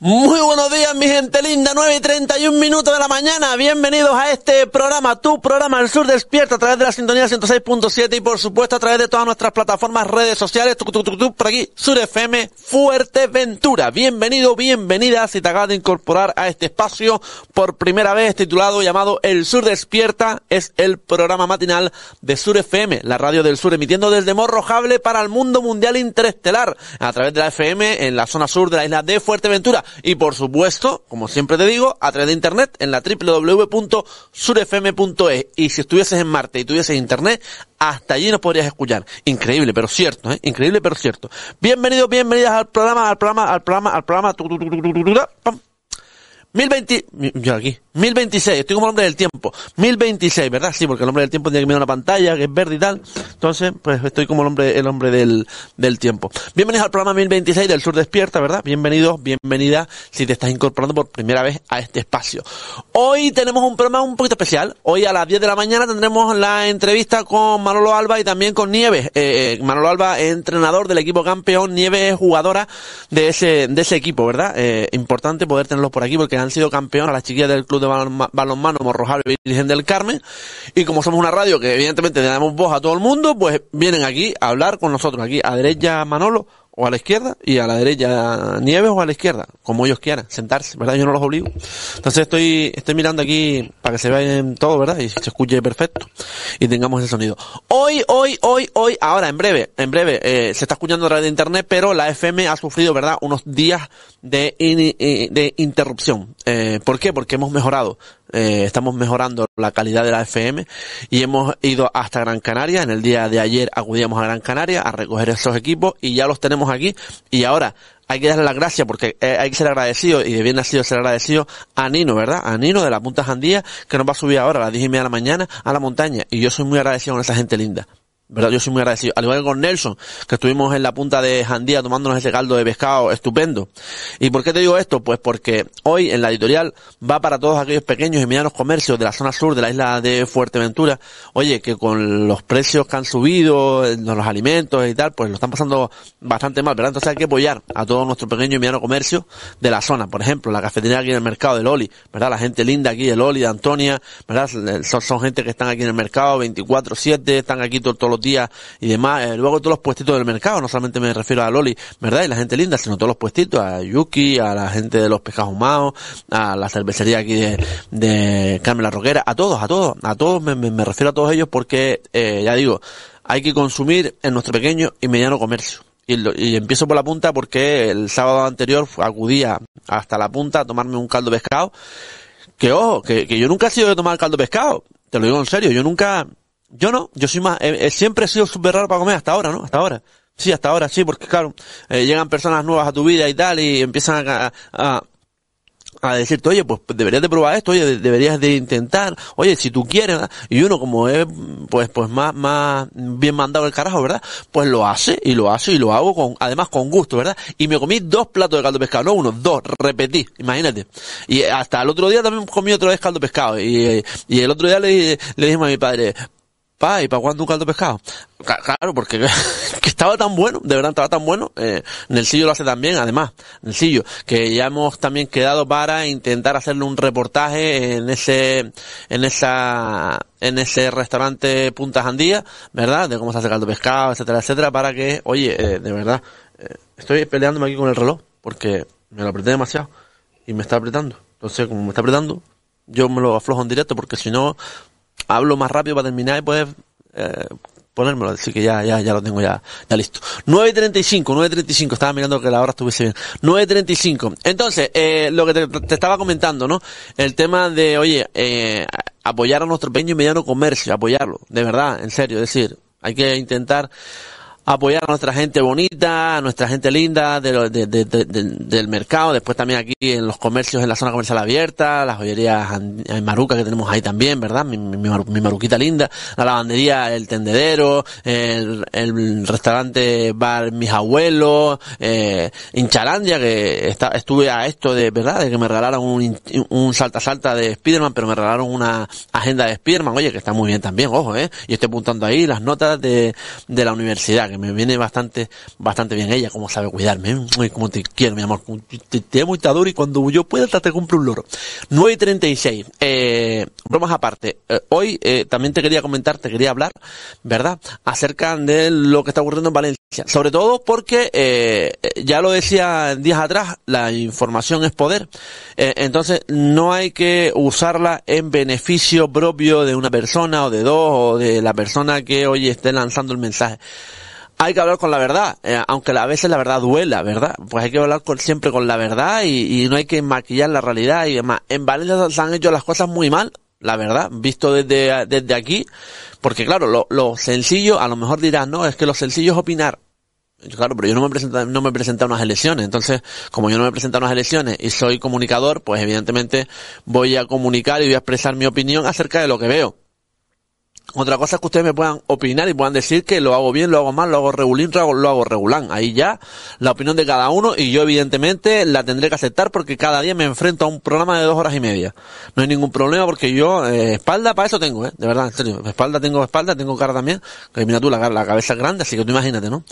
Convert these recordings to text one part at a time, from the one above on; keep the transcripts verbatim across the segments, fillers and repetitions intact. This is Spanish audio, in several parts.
Muy buenos días, mi gente linda, nueve y treinta y un minutos de la mañana. Bienvenidos a este programa, tu programa El Sur Despierta, a través de la sintonía ciento seis punto siete y por supuesto a través de todas nuestras plataformas, redes sociales, tu, tu, tu, tu, por aquí, Sur F M Fuerteventura. Bienvenido, bienvenida si te acabas de incorporar a este espacio por primera vez, titulado, llamado El Sur Despierta. Es el programa matinal de Sur F M, la radio del sur, emitiendo desde Morrojable para el mundo mundial interestelar, a través de la F M en la zona sur de la isla de Fuerteventura. Y por supuesto, como siempre te digo, a través de internet en la doble u doble u doble u punto sur f m punto e. Y si estuvieses en Marte y tuvieses internet, hasta allí nos podrías escuchar. Increíble, pero cierto, ¿eh? Increíble, pero cierto. Bienvenidos, bienvenidas al programa, al programa, al programa, al programa. Tu, tu, tu, tu, tu, tu, pam. mil veinte, yo aquí, mil veintiséis, estoy como el hombre del tiempo, mil veintiséis, ¿verdad? Sí, porque el hombre del tiempo tiene que mirar una pantalla que es verde y tal, entonces, pues estoy como el hombre, el hombre del, del tiempo. Bienvenidos al programa mil veintiséis del Sur Despierta, ¿verdad? Bienvenidos, bienvenida, si te estás incorporando por primera vez a este espacio. Hoy tenemos un programa un poquito especial, hoy a las diez de la mañana tendremos la entrevista con Manolo Alba y también con Nieves. Eh, Manolo Alba es entrenador del equipo campeón, Nieves es jugadora de ese, de ese equipo, ¿verdad? Eh, importante poder tenerlos por aquí porque han sido campeonas las chiquillas del club de balonmano Morrojable Virgen del Carmen, y como somos una radio que evidentemente le damos voz a todo el mundo, pues vienen aquí a hablar con nosotros, aquí a derecha Manolo o a la izquierda y a la derecha Nieves o a la izquierda, como ellos quieran, sentarse, ¿verdad? Yo no los obligo. Entonces estoy estoy mirando aquí para que se vea todo, ¿verdad? Y se escuche perfecto y tengamos ese sonido. Hoy, hoy, hoy, hoy, ahora, en breve, en breve, eh, se está escuchando a través de internet, pero la F M ha sufrido, ¿verdad?, unos días de, in, de interrupción. Eh, ¿por qué? Porque hemos mejorado. Eh, estamos mejorando la calidad de la F M y hemos ido hasta Gran Canaria. En el día de ayer acudíamos a Gran Canaria a recoger esos equipos y ya los tenemos aquí. Y ahora hay que darle las gracias porque eh, hay que ser agradecido, y de bien nacido ser agradecido a Nino, ¿verdad? A Nino de la Punta Jandía, que nos va a subir ahora a las diez y media de la mañana a la montaña. Y yo soy muy agradecido con esa gente linda, ¿verdad? Yo soy muy agradecido. Al igual que con Nelson, que estuvimos en la punta de Jandía tomándonos ese caldo de pescado estupendo. ¿Y por qué te digo esto? Pues porque hoy en la editorial va para todos aquellos pequeños y medianos comercios de la zona sur de la isla de Fuerteventura. Oye, que con los precios que han subido, los alimentos y tal, pues lo están pasando bastante mal, ¿verdad? Entonces hay que apoyar a todo nuestro pequeño y mediano comercio de la zona. Por ejemplo, la cafetería aquí en el mercado del Oli, ¿verdad? La gente linda aquí, el Oli, de Antonia, ¿verdad? Son, son gente que están aquí en el mercado veinticuatro siete, están aquí todos los días y demás. Eh, luego todos los puestitos del mercado, no solamente me refiero a Loli, ¿verdad?, y la gente linda, sino todos los puestitos, a Yuki, a la gente de los pescados ahumados, a la cervecería aquí de, de Carmen la Roquera, a todos, a todos, a todos, me, me, me refiero a todos ellos porque, eh, ya digo, hay que consumir en nuestro pequeño y mediano comercio. Y, lo, y empiezo por la punta porque el sábado anterior acudía hasta la punta a tomarme un caldo de pescado, que ojo, que, que yo nunca he sido de tomar caldo de pescado, te lo digo en serio, yo nunca... Yo no, yo soy más, eh, siempre he sido súper raro para comer hasta ahora, ¿no? Hasta ahora. Sí, hasta ahora, sí, porque claro, eh, llegan personas nuevas a tu vida y tal y empiezan a, a, a decirte, oye, pues deberías de probar esto, oye, deberías de intentar, oye, si tú quieres, ¿verdad? Y uno como es, pues, pues más, más bien mandado el carajo, ¿verdad? Pues lo hace, y lo hace, y lo hago con, además con gusto, ¿verdad? Y me comí dos platos de caldo de pescado, no uno, dos, repetí, imagínate. Y hasta el otro día también comí otra vez caldo de pescado, y, y el otro día le, le dijimos a mi padre, pa, ¿y para cuándo un caldo de pescado? Claro, porque que estaba tan bueno, de verdad estaba tan bueno. Eh, Nelsillo lo hace también, además, Nelsillo, que ya hemos también quedado para intentar hacerle un reportaje en ese, en esa, en ese restaurante Punta Jandía, ¿verdad? De cómo se hace caldo de pescado, etcétera, etcétera, para que, oye, eh, de verdad, eh, estoy peleándome aquí con el reloj, porque me lo apreté demasiado, y me está apretando. Entonces, como me está apretando, yo me lo aflojo en directo, porque si no, hablo más rápido para terminar y poder eh, ponérmelo, así que ya, ya, ya lo tengo ya, ya listo. nueve y treinta y cinco, nueve y treinta y cinco, estaba mirando que la hora estuviese bien. nueve y treinta y cinco. Entonces, eh, lo que te, te estaba comentando, ¿no? El tema de, oye, eh, apoyar a nuestro pequeño y mediano comercio, apoyarlo, de verdad, en serio, es decir, hay que intentar apoyar a nuestra gente bonita, a nuestra gente linda de, de, de, de, de, del mercado, después también aquí en los comercios, en la zona comercial abierta, las joyerías en Maruca que tenemos ahí también, ¿verdad? Mi, mi, mi Maruquita linda, la lavandería, el tendedero, el, el restaurante bar Mis Abuelos, eh, Hinchalandia, que está, estuve a esto de, ¿verdad? De que me regalaron un, un salta salta de Spiderman, pero me regalaron una agenda de Spiderman, oye, que está muy bien también, ojo, eh, y estoy apuntando ahí las notas de, de la universidad, que me viene bastante, bastante bien ella, como sabe cuidarme, uy, como te quiero, mi amor, te, te amo y te adoro y cuando yo pueda hasta te compro un loro. nueve y treinta y seis, eh, bromas aparte, eh, hoy, eh, también te quería comentar, te quería hablar, ¿verdad?, acerca de lo que está ocurriendo en Valencia, sobre todo porque, eh, ya lo decía días atrás, la información es poder, eh, entonces no hay que usarla en beneficio propio de una persona o de dos o de la persona que hoy esté lanzando el mensaje. Hay que hablar con la verdad, eh, aunque a veces la verdad duela, ¿verdad? Pues hay que hablar con, siempre con la verdad y, y no hay que maquillar la realidad y demás. En Valencia se han hecho las cosas muy mal, la verdad, visto desde, desde aquí, porque claro, lo, lo sencillo, a lo mejor dirás, no, es que lo sencillo es opinar. Claro, pero yo no me presento, no me presenté a unas elecciones, entonces, como yo no me presento a unas elecciones y soy comunicador, pues evidentemente voy a comunicar y voy a expresar mi opinión acerca de lo que veo. Otra cosa es que ustedes me puedan opinar y puedan decir que lo hago bien, lo hago mal, lo hago regulín, lo hago, lo hago regulán. Ahí ya la opinión de cada uno y yo evidentemente la tendré que aceptar porque cada día me enfrento a un programa de dos horas y media. No hay ningún problema porque yo, eh, espalda para eso tengo, eh, de verdad, en serio. Espalda tengo espalda, tengo cara también. Que mira tú, la, la cabeza es grande, así que tú imagínate, ¿no?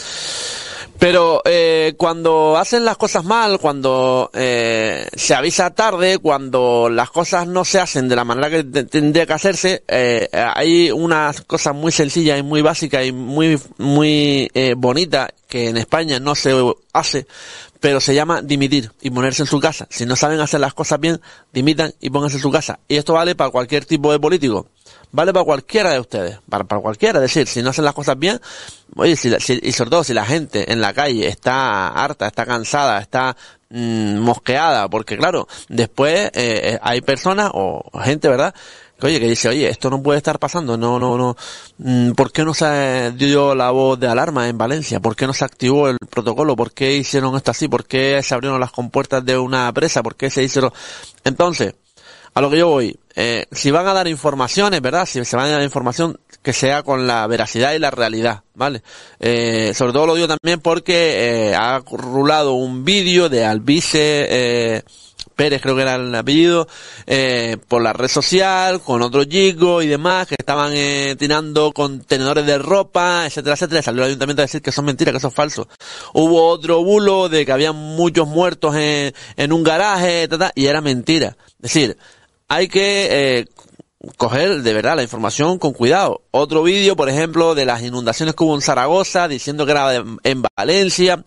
Pero eh, cuando hacen las cosas mal, cuando eh, se avisa tarde, cuando las cosas no se hacen de la manera que tendría que hacerse, eh, hay unas cosas muy sencillas y muy básicas y muy muy eh, bonitas que en España no se hace, pero se llama dimitir y ponerse en su casa. Si no saben hacer las cosas bien, dimitan y pónganse en su casa. Y esto vale para cualquier tipo de político. Vale para cualquiera de ustedes, para, para cualquiera, es decir, si no hacen las cosas bien, oye, si, si, y sobre todo si la gente en la calle está harta, está cansada, está mmm, mosqueada, porque claro, después eh, hay personas o gente, ¿verdad?, que oye, que dice, oye, esto no puede estar pasando, no, no, no, mmm, ¿por qué no se dio la voz de alarma en Valencia? ¿Por qué no se activó el protocolo? ¿Por qué hicieron esto así? ¿Por qué se abrieron las compuertas de una presa? ¿Por qué se hicieron? Entonces, a lo que yo voy, eh, si van a dar informaciones, ¿verdad? Si se van a dar información que sea con la veracidad y la realidad, ¿vale? Eh, sobre todo lo digo también porque eh, ha rulado un vídeo de Albice eh, Pérez, creo que era el apellido, eh, por la red social, con otro chico y demás, que estaban eh, tirando contenedores de ropa, etcétera, etcétera. Salió el ayuntamiento a decir que son mentiras, que eso es falso. Hubo otro bulo de que había muchos muertos en, en un garaje, tata, y era mentira. Es decir, hay que eh, coger de verdad la información con cuidado. Otro vídeo, por ejemplo, de las inundaciones que hubo en Zaragoza, diciendo que era de, en Valencia.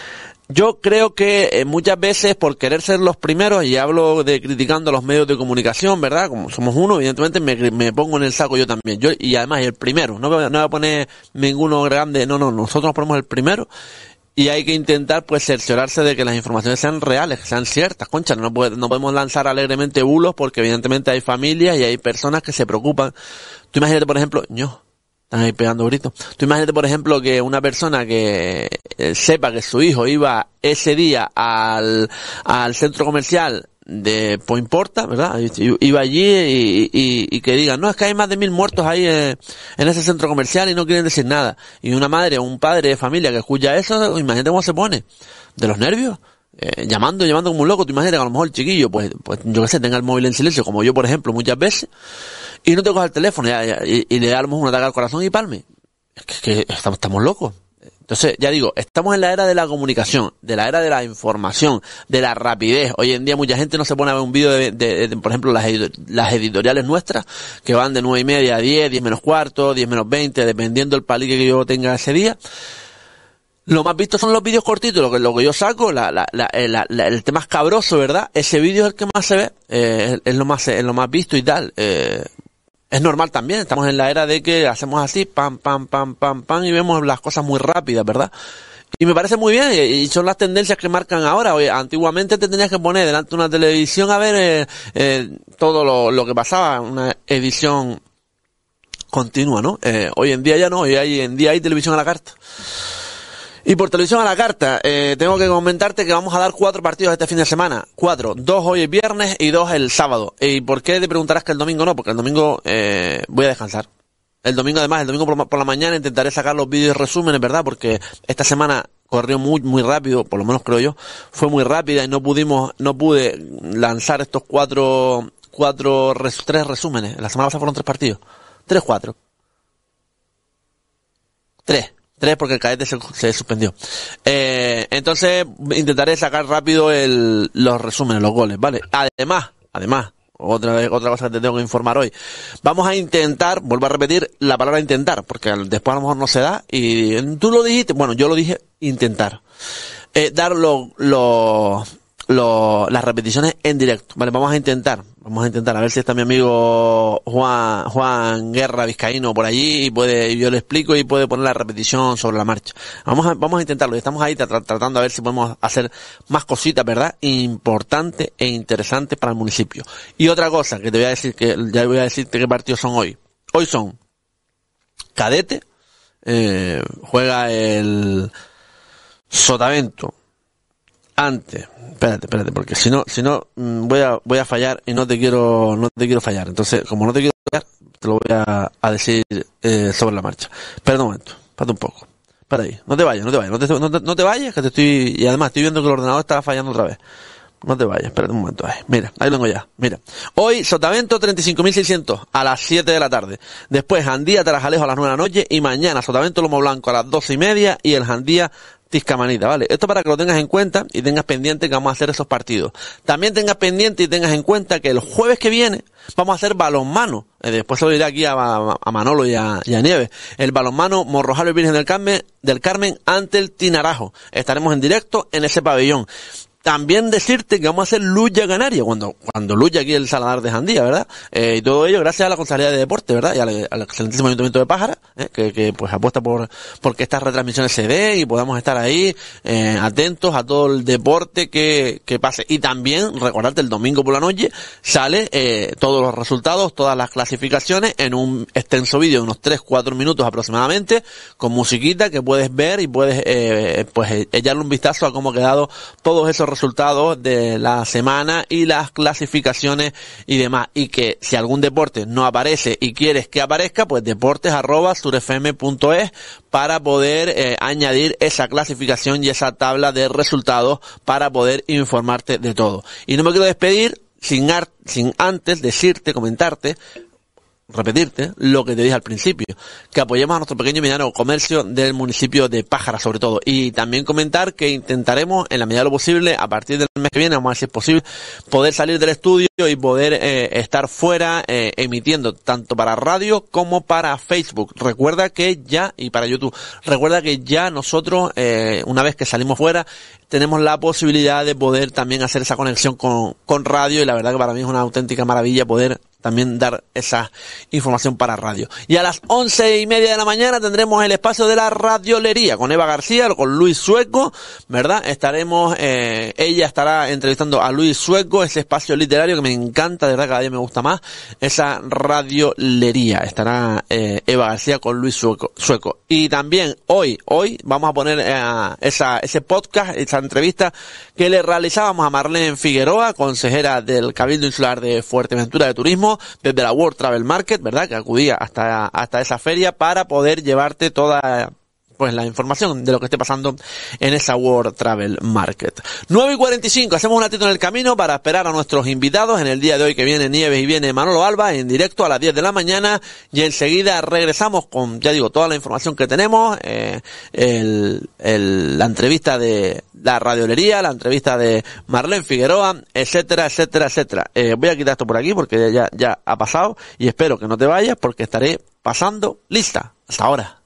Yo creo que eh, muchas veces por querer ser los primeros, y hablo de criticando a los medios de comunicación, ¿verdad? Como somos uno, evidentemente me, me pongo en el saco yo también. Yo, y además el primero, no, no voy a poner ninguno grande, no, no, nosotros nos ponemos el primero. Y hay que intentar, pues, cerciorarse de que las informaciones sean reales, que sean ciertas. Concha, no, puede, no podemos lanzar alegremente bulos porque evidentemente hay familias y hay personas que se preocupan. Tú imagínate, por ejemplo, no, están ahí pegando gritos. Tú imagínate, por ejemplo, que una persona que eh, sepa que su hijo iba ese día al, al centro comercial de Point Porta, ¿verdad? Iba allí y, y, y que digan, no, es que hay más de mil muertos ahí en, en ese centro comercial y no quieren decir nada. Y una madre o un padre de familia que escucha eso, imagínate cómo se pone. De los nervios. Eh, llamando, llamando como un loco. Tú imagínate que a lo mejor el chiquillo, pues, pues yo qué sé, tenga el móvil en silencio, como yo, por ejemplo, muchas veces, y no te coja el teléfono y, y, y le da a lo mejor un ataque al corazón y palme. Es que, es que estamos, estamos locos. Entonces, ya digo, estamos en la era de la comunicación, de la era de la información, de la rapidez. Hoy en día mucha gente no se pone a ver un vídeo de, de, de, por ejemplo, las, las editoriales nuestras, que van de nueve y media a diez, diez menos cuarto, diez menos veinte, dependiendo del palique que yo tenga ese día. Lo más visto son los vídeos cortitos, lo que, lo que yo saco, la, la, la, la, la, el tema escabroso, ¿verdad? Ese vídeo es el que más se ve, eh, es, es lo más, es lo más visto y tal, eh, es normal también, estamos en la era de que hacemos así, pam, pam, pam, pam, pam, y vemos las cosas muy rápidas, ¿verdad? Y me parece muy bien, y son las tendencias que marcan ahora. Oye, antiguamente te tenías que poner delante de una televisión a ver eh, eh, todo lo, lo que pasaba, una edición continua, ¿no? Eh, hoy en día ya no, hoy hay, en día hay televisión a la carta. Y por televisión a la carta, eh, tengo que comentarte que vamos a dar cuatro partidos este fin de semana. Cuatro. Dos hoy el viernes y dos el sábado. ¿Y por qué te preguntarás que el domingo no? Porque el domingo eh, voy a descansar. El domingo además, el domingo por, por la mañana intentaré sacar los vídeos resúmenes, ¿verdad? Porque esta semana corrió muy muy rápido, por lo menos creo yo. Fue muy rápida y no pudimos, no pude lanzar estos cuatro, cuatro, res, tres resúmenes. La semana pasada fueron tres partidos. Tres, cuatro. Tres. Tres porque el cadete se, se suspendió. Eh, entonces intentaré sacar rápido el, los resúmenes, los goles, ¿vale? Además, además, otra vez, otra cosa que te tengo que informar hoy. Vamos a intentar, vuelvo a repetir la palabra intentar, porque después a lo mejor no se da, y tú lo dijiste, bueno, yo lo dije, intentar. Eh, dar lo, lo, lo, las repeticiones en directo, ¿vale? Vamos a intentar, vamos a intentar, a ver si está mi amigo Juan, Juan Guerra Vizcaíno por allí y puede, yo le explico y puede poner la repetición sobre la marcha. Vamos a, vamos a intentarlo, y estamos ahí tra- tratando a ver si podemos hacer más cositas, ¿verdad? Importantes e interesantes para el municipio. Y otra cosa que te voy a decir, que ya voy a decirte qué partidos son hoy. Hoy son cadete, eh, juega el Sotavento antes, espérate, espérate, porque si no, si no voy a voy a fallar y no te quiero no te quiero fallar. Entonces, como no te quiero fallar, te lo voy a, a decir eh, sobre la marcha. Espera un momento, espérate un poco. Para ahí, no te vayas, no te vayas, no te, no te, no te vayas, que te estoy, y además estoy viendo que el ordenador está fallando otra vez. No te vayas, espérate un momento. Ahí. Mira, ahí lo tengo ya. Mira. Hoy, Sotavento treinta y cinco mil seiscientos a las siete de la tarde. Después, Jandía Tarajalejo a las nueve de la noche. Y mañana, Sotavento Lomo Blanco a las doce y media. Y el Jandía Tiscamanita, ¿vale? Esto para que lo tengas en cuenta y tengas pendiente que vamos a hacer esos partidos. También tengas pendiente y tengas en cuenta que el jueves que viene vamos a hacer balonmano. Eh, después se lo diré aquí a, a, a Manolo y a, y a Nieves. El balonmano Morrojalo y Virgen del Carmen, del Carmen ante el Tinarajo. Estaremos en directo en ese pabellón. También decirte que vamos a hacer lucha canaria cuando cuando lucha aquí el Saladar de Jandía, ¿verdad? Eh, y todo ello gracias a la Consejería de Deporte, ¿verdad? Y al, al excelentísimo Ayuntamiento de Pájara, ¿eh? que, que pues apuesta por porque estas retransmisiones se den y podamos estar ahí eh, atentos a todo el deporte que, que pase. Y también, recordarte, el domingo por la noche sale eh, todos los resultados, todas las clasificaciones en un extenso vídeo de unos tres cuatro minutos aproximadamente, con musiquita que puedes ver y puedes eh, pues echarle un vistazo a cómo ha quedado todos esos resultados de la semana y las clasificaciones y demás. Y que si algún deporte no aparece y quieres que aparezca, pues deportes arroba surfm punto es para poder eh, añadir esa clasificación y esa tabla de resultados para poder informarte de todo. Y no me quiero despedir sin, ar- sin antes decirte, comentarte, repetirte lo que te dije al principio, que apoyemos a nuestro pequeño y mediano comercio del municipio de Pájara sobre todo, y también comentar que intentaremos en la medida de lo posible, a partir del mes que viene, vamos a ver si es posible, poder salir del estudio y poder eh, estar fuera eh, emitiendo tanto para radio como para Facebook. Recuerda que ya, y para YouTube, recuerda que ya nosotros, eh, una vez que salimos fuera, tenemos la posibilidad de poder también hacer esa conexión con, con radio, y la verdad que para mí es una auténtica maravilla poder también dar esa información para radio. Y a las once y media de la mañana tendremos el espacio de la radiolería con Eva García, con Luis Sueco, ¿verdad? Estaremos, eh, ella estará entrevistando a Luis Sueco, ese espacio literario que me encanta, de verdad cada día me gusta más, esa radiolería. Estará eh, Eva García con Luis Sueco, Sueco. Y también hoy, hoy vamos a poner eh, esa, ese podcast, esa entrevista que le realizábamos a Marlene Figueroa, consejera del Cabildo Insular de Fuerteventura de Turismo, desde la World Travel Market, ¿verdad? Que acudía hasta, hasta esa feria para poder llevarte toda, pues, la información de lo que esté pasando en esa World Travel Market. nueve y cuarenta y cinco, hacemos un ratito en el camino para esperar a nuestros invitados en el día de hoy, que viene Nieves y viene Manolo Alba en directo a las diez de la mañana, y enseguida regresamos con, ya digo, toda la información que tenemos, eh, el, el, la entrevista de la radiolería, la entrevista de Marlene Figueroa, etcétera, etcétera, etcétera. Eh, voy a quitar esto por aquí porque ya, ya ha pasado, y espero que no te vayas porque estaré pasando lista. Hasta ahora.